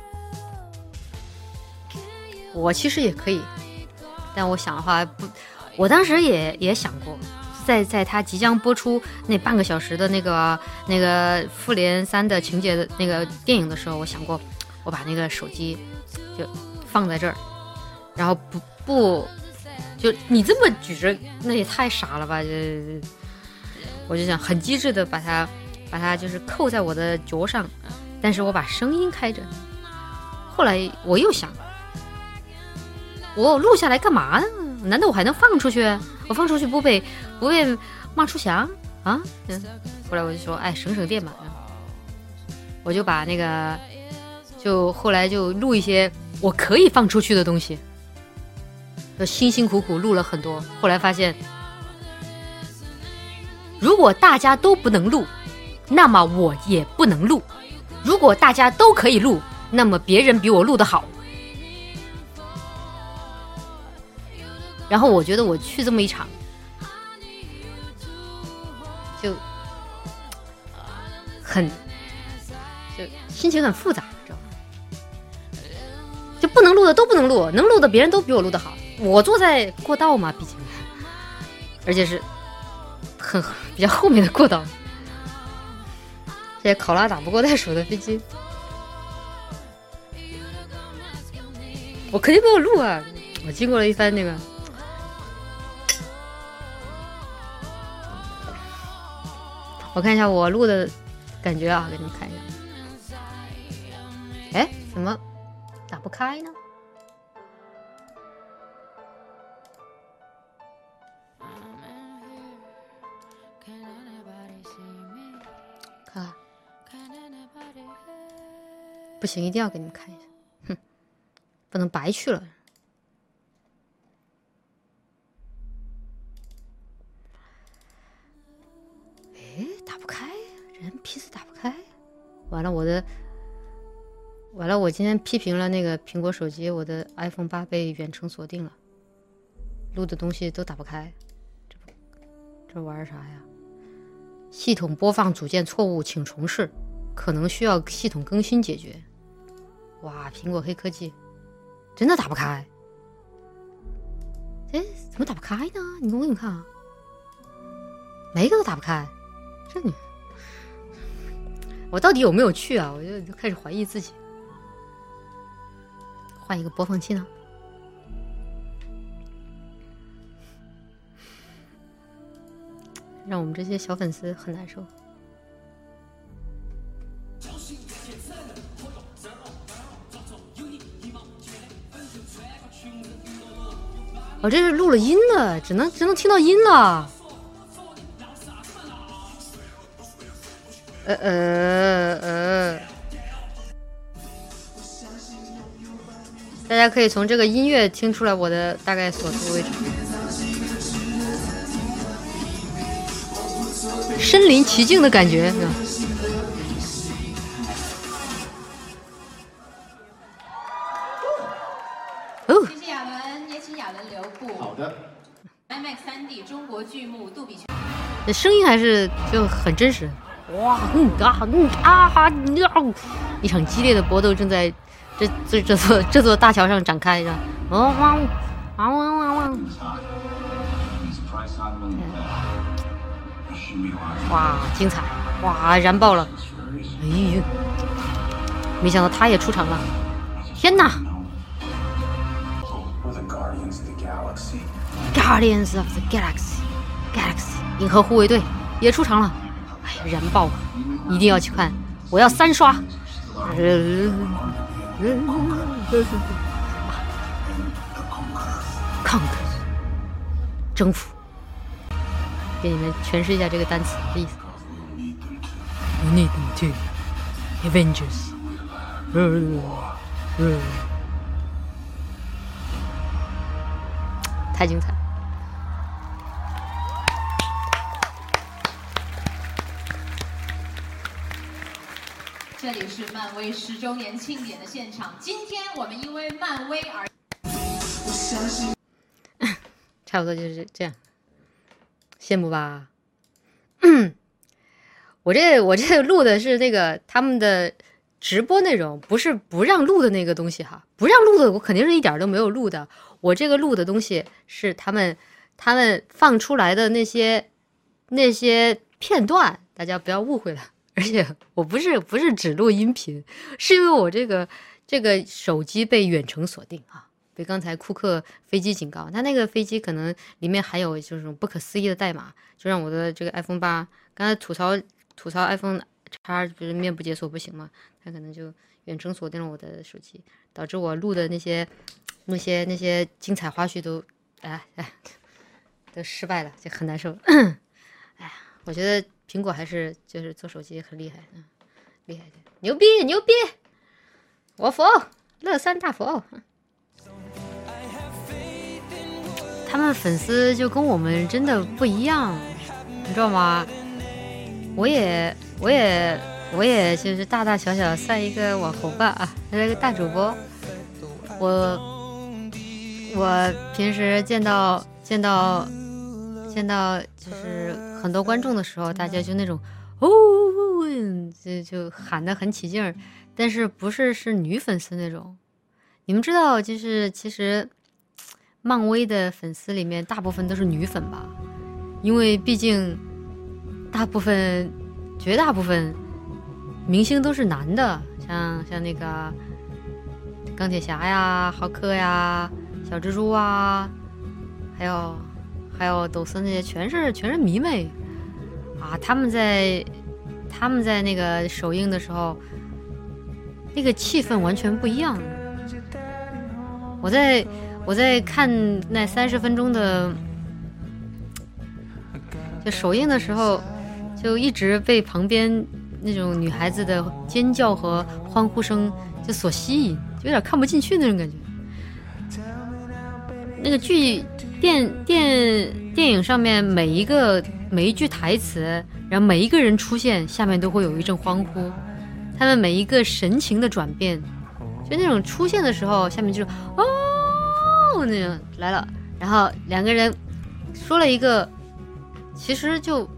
我其实也可以，但我想的话不，我当时也也想过，在在他即将播出那半个小时的那个那个复联三的情节的那个电影的时候，我想过，我把那个手机。就放在这儿，然后不不，就你这么举着，那也太傻了吧！就我就想很机智的把它把它就是扣在我的脚上，但是我把声音开着。后来我又想，我录下来干嘛呢？难道我还能放出去？我放出去不被不被骂出翔啊？嗯，后来我就说，哎，省省电吧。我就把那个，就后来就录一些。我可以放出去的东西，辛辛苦苦录了很多，后来发现，如果大家都不能录，那么我也不能录；如果大家都可以录，那么别人比我录得好。然后我觉得我去这么一场，就很，就心情很复杂。就不能录的都不能录，能录的别人都比我录的好。我坐在过道嘛，毕竟，而且是很比较后面的过道。这些考拉打不过袋鼠的飞机，我肯定没有录啊！我经过了一番那个，我看一下我录的感觉啊，给你们看一下。哎，怎么？打不开呢？看，不行，一定要给你们看一下，哼，不能白去了。哎，打不开，人皮子打不开，完了我的。完了，我今天批评了那个苹果手机，我的 iPhone 八被远程锁定了，录的东西都打不开，这这玩啥呀？系统播放组件错误，请重试，可能需要系统更新解决。哇，苹果黑科技，真的打不开， 哎，怎么打不开呢？你给我你看啊，每一个都打不开，这你，我到底有没有去啊？我就就开始怀疑自己。换一个播放器呢？让我们这些小粉丝很难受。我、哦、这是录了音的，只能只能听到音了。呃呃呃，大家可以从这个音乐听出来我的大概所处位置。身临其境的感觉，是吧？ 哦，谢谢亚伦，也请亚伦留步。 好的。 IMAX 三 D 中国剧目杜比。 这声音还是就很真实。哇，嗯啊嗯啊啊！一场激烈的搏斗正在这这这座这座大桥上展开，是吧？哦汪汪汪汪汪！哇，精彩！哇，燃爆了！哎呦，没想到他也出场了！天哪 ！Guardians of the Galaxy Galaxy 银河护卫队也出场了！哎呀，燃爆！一定要去看，我要三刷！抗克，征服。给你们诠释一下这个单词的意思。You need them too, Avengers. 呃呃，太精彩！ 这里是漫威十周年庆典的现场，今天我们因为漫威而…… 差不多就是这样。羡慕吧？我这我这录的是那个他们的直播内容，不是不让录的那个东西哈。不让录的我肯定是一点都没有录的。我这个录的东西是他们他们放出来的那些那些片段，大家不要误会了。而且我不是不是只录音频，是因为我这个这个手机被远程锁定啊。被刚才库克飞机警告，他那个飞机可能里面还有这种不可思议的代码，就让我的这个 iPhone 八，刚才吐槽吐槽 iPhone X 不是面部解锁不行吗？他可能就远程锁定了我的手机，导致我录的那些那些那些精彩花絮都哎哎都失败了，就很难受。哎呀，我觉得苹果还是就是做手机很厉害，嗯，厉害的，牛逼牛逼，我佛，乐三大佛。他们粉丝就跟我们真的不一样，你知道吗？我也，我也，我也就是大大小小算一个网红吧啊，那个大主播。我，我平时见到见到见到就是很多观众的时候，大家就那种哦，就就喊得很起劲儿，但是不是是女粉丝那种。你们知道，就是其实。漫威的粉丝里面大部分都是女粉吧，因为毕竟大部分绝大部分明星都是男的，像像那个钢铁侠呀、浩克呀、小蜘蛛啊，还有还有抖森那些全是全是迷妹啊。他们在他们在那个首映的时候，那个气氛完全不一样。我在。我在看那三十分钟的就首映的时候，就一直被旁边那种女孩子的尖叫和欢呼声就所吸引，就有点看不进去那种感觉。那个剧电电电影上面每一个每一句台词，然后每一个人出现，下面都会有一阵欢呼。他们每一个神情的转变，就那种出现的时候，下面就是哦。那种来了，然后两个人说了一个，其实就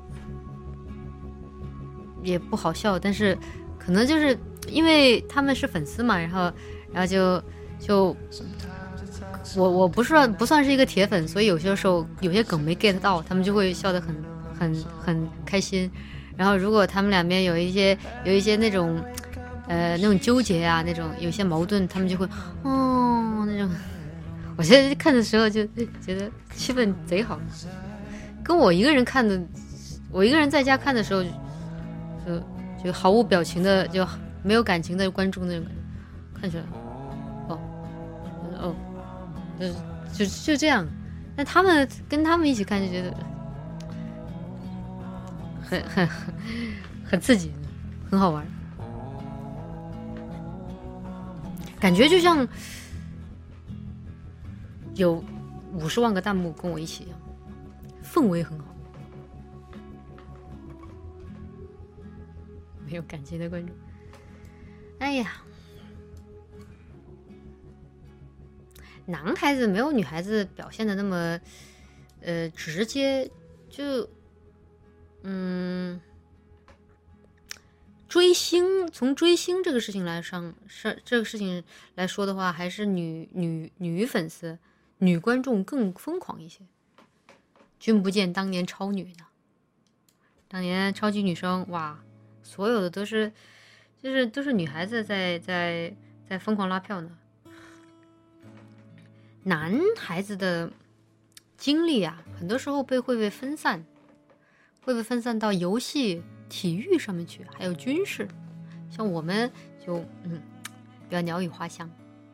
也不好笑，但是可能就是因为他们是粉丝嘛，然后然后就就我我不算不算是一个铁粉，所以有些时候有些梗没 get 到，他们就会笑得很很很开心。然后如果他们两边有一些有一些那种呃那种纠结啊，那种有些矛盾，他们就会哦那种。我现在看的时候就觉得气氛贼好，跟我一个人看的，我一个人在家看的时候就就就毫无表情的，就没有感情的观众那种感觉，看起来哦哦，就就就这样。但他们跟他们一起看就觉得很很很很刺激，很好玩，感觉就像有五十万个弹幕跟我一起一样，氛围很好。没有感情的观众，哎呀，男孩子没有女孩子表现的那么呃直接，就嗯追星，从追星这个事情来上是这个事情来说的话，还是女女女粉丝女观众更疯狂一些。君不见当年超女呢，当年超级女生哇，所有的都是就是都是女孩子在在在疯狂拉票呢。男孩子的精力啊，很多时候被会被分散，会被分散到游戏、体育上面去，还有军事。像我们就嗯比较鸟语花香。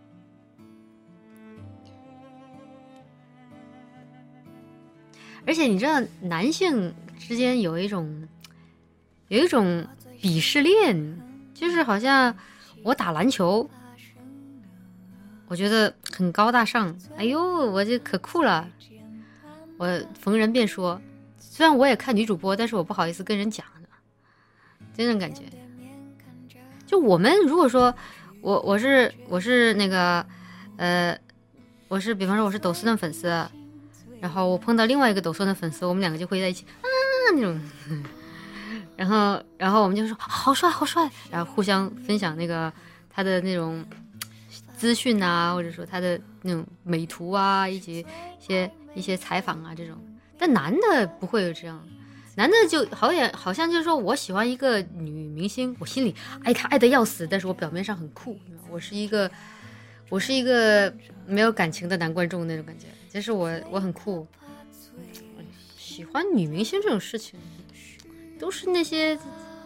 而且你知道，男性之间有一种有一种鄙视链，就是好像我打篮球，我觉得很高大上，哎呦，我这可酷了，我逢人便说。虽然我也看女主播，但是我不好意思跟人讲的，这种感觉。就我们如果说我我是我是那个呃，我是比方说我是抖森的粉丝，然后我碰到另外一个抖森的粉丝，我们两个就会在一起啊那种，然后然后我们就说好帅好帅，然后互相分享那个他的那种资讯啊，或者说他的那种美图啊，以及一些一些采访啊这种。但男的不会有这样，男的就好像好像就是说我喜欢一个女明星，我心里爱她爱得要死，但是我表面上很酷，我是一个我是一个没有感情的男观众那种感觉，就是我我很酷。喜欢女明星这种事情，都是那些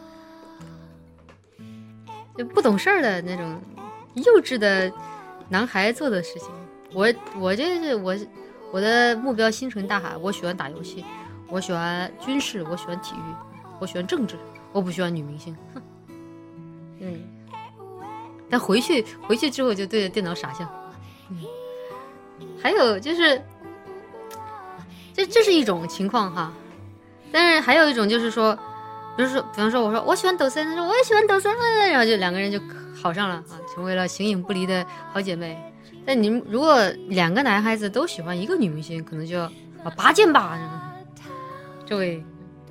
就不懂事儿的那种幼稚的男孩做的事情。我我这是我我的目标星辰大海，我喜欢打游戏，我喜欢军事，我喜欢体育，我喜欢政治，我不喜欢女明星。哼，嗯，但回去回去之后就对着电脑傻笑。嗯，还有就是，这这是一种情况哈，但是还有一种就是说，比如说比方说我说我喜欢抖森，他说我也喜欢抖森，然后就两个人就好上了啊，成为了形影不离的好姐妹。但你如果两个男孩子都喜欢一个女明星，可能就要啊拔剑吧，这位，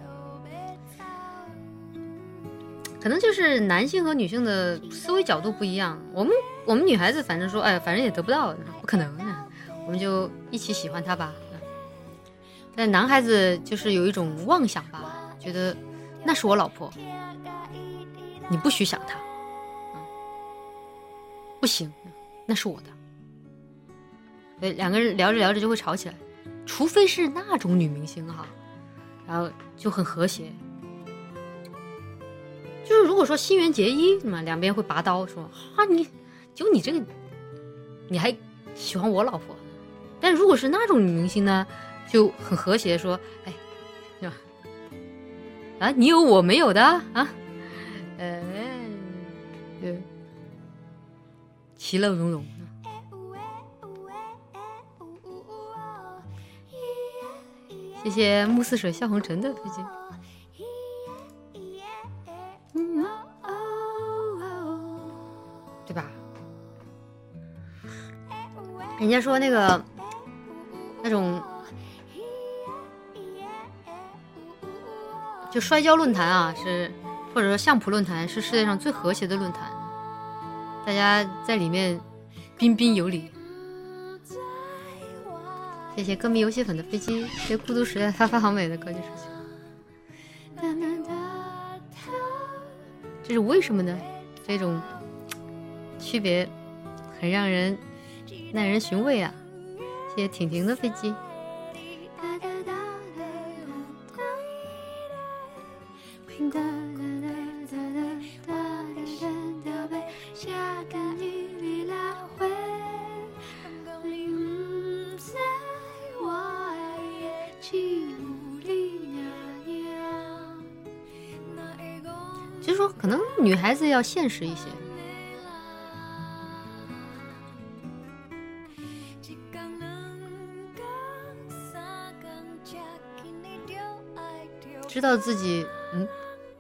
可能就是男性和女性的思维角度不一样。我们我们女孩子反正说，哎，反正也得不到，不可能呢，我们就一起喜欢他吧。但男孩子就是有一种妄想吧，觉得那是我老婆，你不许想她，不行，那是我的。对，两个人聊着聊着就会吵起来，除非是那种女明星哈，然后就很和谐。就是如果说新垣结衣嘛，两边会拔刀说啊，你就你这个，你还喜欢我老婆？但如果是那种女明星呢，就很和谐说，哎，是吧？啊，你有我没有的啊？呃，对，其乐融融。谢谢暮似水笑红尘的推荐。嗯，对吧？人家说那个那种就摔跤论坛啊，是或者说相扑论坛是世界上最和谐的论坛，大家在里面彬彬有礼。 谢谢歌迷游戏粉的飞机，谢谢孤独时代发发好美的歌就是这是为什么呢？这种区别很让人耐人寻味啊！谢谢婷婷的飞机。就是说，可能女孩子要现实一些。知道自己嗯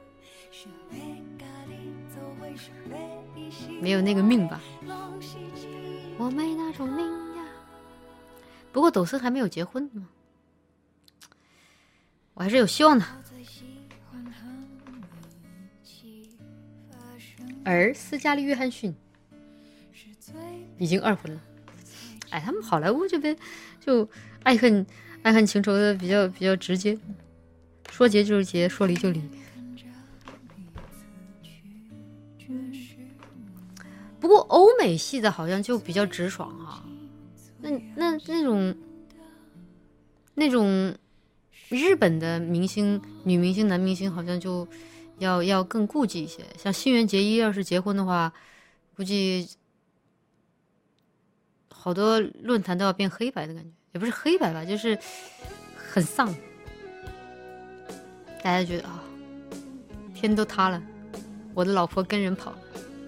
没有那个命吧，我没那种命呀。不过抖森还没有结婚呢，我还是有希望的。而斯嘉丽·约翰逊已经二婚了。哎，他们好莱坞这边就爱恨爱恨情仇的比较比较直接，说结就是结，说离就离。不过欧美系的好像就比较直爽啊，那那那种那种日本的明星、女明星、男明星好像就要要更顾忌一些。像新垣结衣要是结婚的话，估计好多论坛都要变黑白的感觉，也不是黑白吧，就是很丧。大家觉得啊、哦，天都塌了，我的老婆跟人跑了。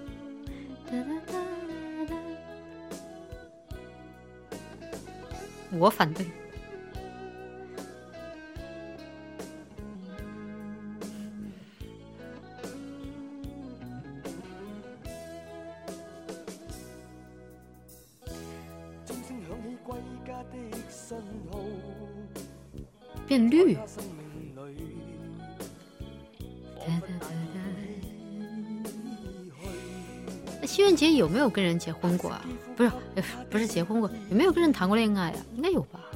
我反对。变绿。新垣结衣有没有跟人结婚过啊？不是，不是结婚过，有没有跟人谈过恋爱啊？应该有吧，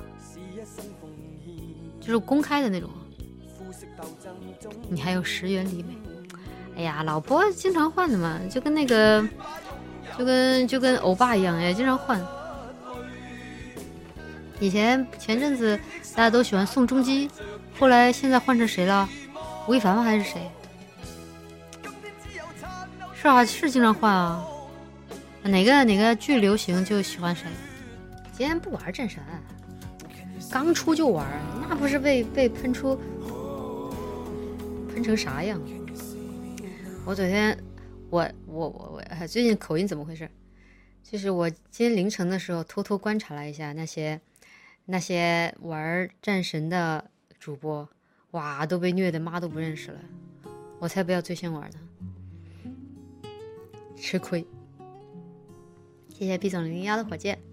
就是公开的那种。你还有石原里美，哎呀，老婆经常换的嘛，就跟那个，就跟就跟欧巴一样，也经常换。以前前阵子大家都喜欢宋仲基，后来现在换成谁了？吴亦凡吗？还是谁？是啊，是经常换啊。哪个哪个剧流行就喜欢谁。今天不玩战神，刚出就玩，那不是被被喷出喷成啥样？我昨天我我我我最近口音怎么回事？就是我今天凌晨的时候偷偷观察了一下那些那些玩战神的主播，哇，都被虐的妈都不认识了。我才不要最先玩呢，吃亏。谢谢毕总零零幺的火箭。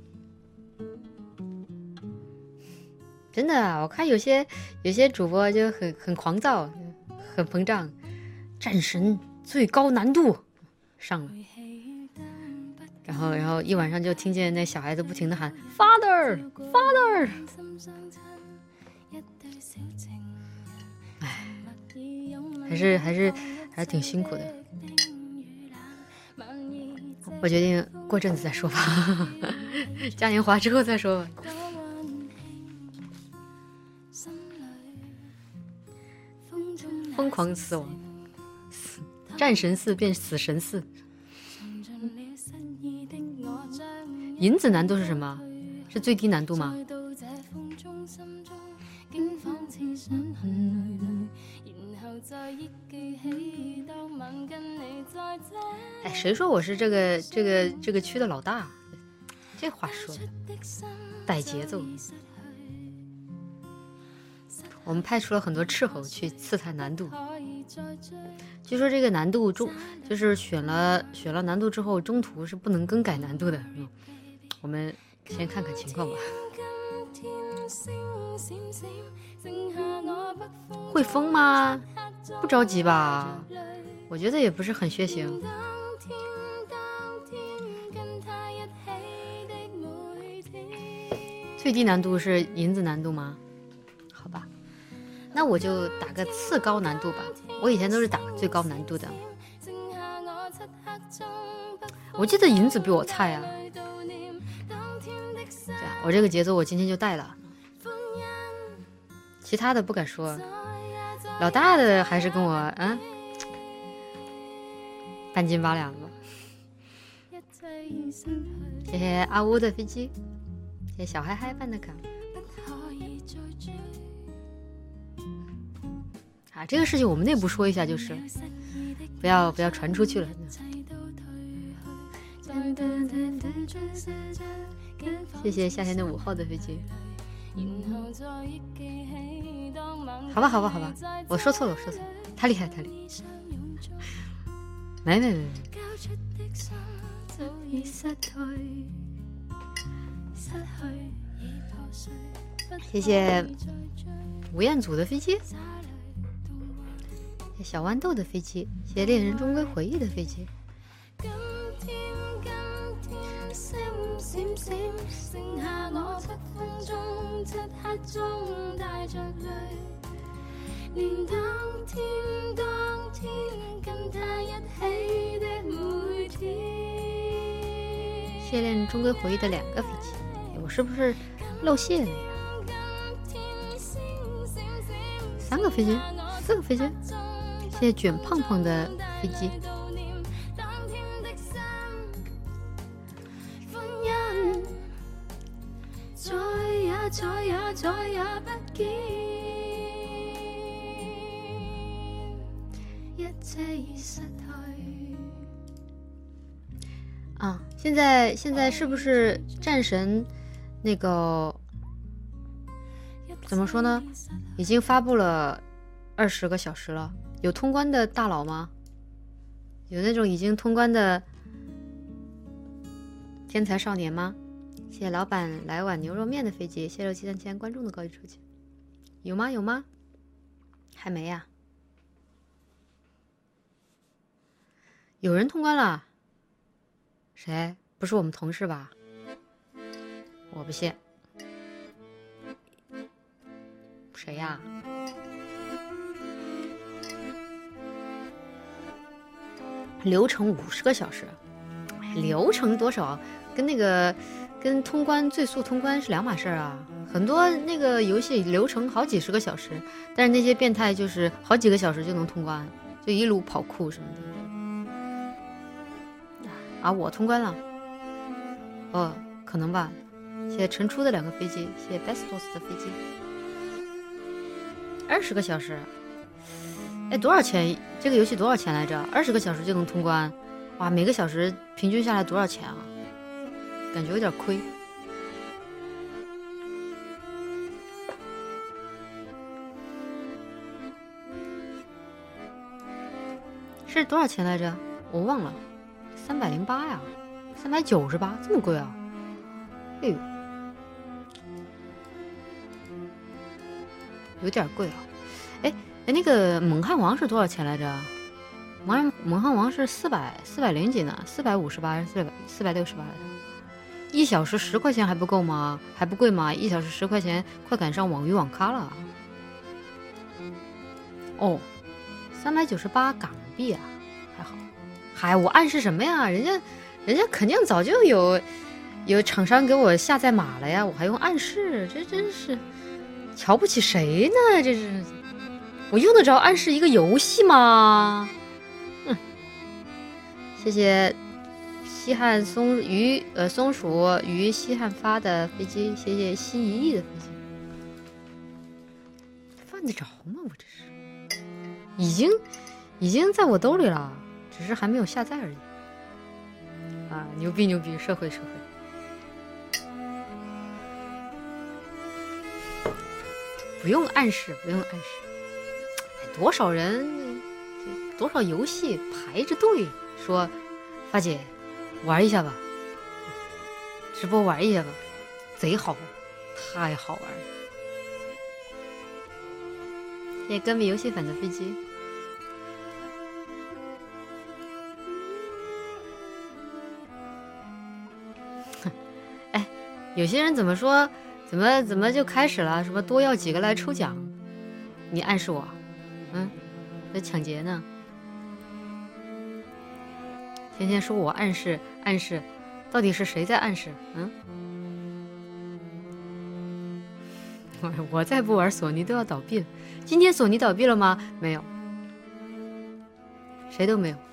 真的啊，我看有些有些主播就很很狂躁，很膨胀。战神最高难度上了，然后然后一晚上就听见那小孩子不停的喊 Father Father。 哎，还是还是还是挺辛苦的。我决定过阵子再说吧，嘉年华之后再说吧。疯狂死亡，战神四变死神四。银子难度是什么？是最低难度吗？哎，谁说我是这个这个这个区的老大？这话说的带节奏。我们派出了很多斥候去刺探难度，据说这个难度中就是选了选了难度之后，中途是不能更改难度的。嗯，我们先看看情况吧。会疯吗？不着急吧，我觉得也不是很血腥。 最低难度是银子难度吗？好吧，那我就打个次高难度吧。我以前都是打最高难度的。我记得银子比我菜呀、啊。这样，我这个节奏我今天就带了，其他的不敢说。老大的还是跟我嗯半斤八两的。谢谢阿乌的飞机，谢谢小嗨嗨办的卡。啊，这个事情我们内部说一下，就是不要不要传出去了。谢谢夏天的午后的飞机。好吧好吧好吧，我说错了我说错了，太厉害太厉害。没没没没。谢谢吴彦祖的飞机，谢谢小豌豆的飞机，谢谢恋人终归回忆的飞机。谢谢恋人终归回忆的两个飞机，我是不是漏谢了呀？三个飞机，四个飞机，谢谢卷胖胖的飞机。再也再也不見，一切已失去。啊，现在现在是不是战神那个怎么说呢？已经发布了二十个小时了，有通关的大佬吗？有那种已经通关的天才少年吗？谢谢老板来碗牛肉面的飞机，谢谢六七三千观众的高级出去，有吗有吗？还没呀、啊？有人通关了？谁？不是我们同事吧？我不信。谁呀？流程五十个小时，流程多少？跟那个。跟通关最速通关是两码事啊！很多那个游戏流程好几十个小时，但是那些变态就是好几个小时就能通关，就一路跑酷什么的。啊，我通关了，哦，可能吧。谢谢陈出的两个飞机，谢谢 Bestos 的飞机。二十个小时，哎，多少钱？这个游戏多少钱来着？二十个小时就能通关，哇，每个小时平均下来多少钱啊？感觉有点亏。是多少钱来着？我忘了，三百零八呀，三百九十八，这么贵啊！哎呦，有点贵啊！哎哎，那个猛汉王是多少钱来着？猛猛汉王是四百四百零几呢？四百五十八还是四百四百六十八来着？一小时十块钱还不够吗？还不贵吗？一小时十块钱，快赶上网鱼网咖了。哦，三百九十八港币啊，还好。嗨，我暗示什么呀？人家，人家肯定早就有有厂商给我下载码了呀，我还用暗示，这真是瞧不起谁呢？这是，我用得着暗示一个游戏吗？嗯，谢谢。西汉松鱼呃松鼠鱼西汉发的飞机，谢谢心一意的飞机。犯得着吗？我这是已经已经在我兜里了，只是还没有下载而已。啊，牛逼牛逼，社会社会。不用暗示，不用暗示。多少人，多少游戏排着队说，发姐。玩一下吧，直播玩一下吧，贼好玩，太好玩了！谢谢歌迷游戏粉的飞机。哎，有些人怎么说怎么怎么就开始了？什么多要几个来抽奖？你暗示我，嗯，在抢劫呢？天天说我暗示暗示，到底是谁在暗示？嗯，我再不玩索尼都要倒闭了。今天索尼倒闭了吗？没有，谁都没有。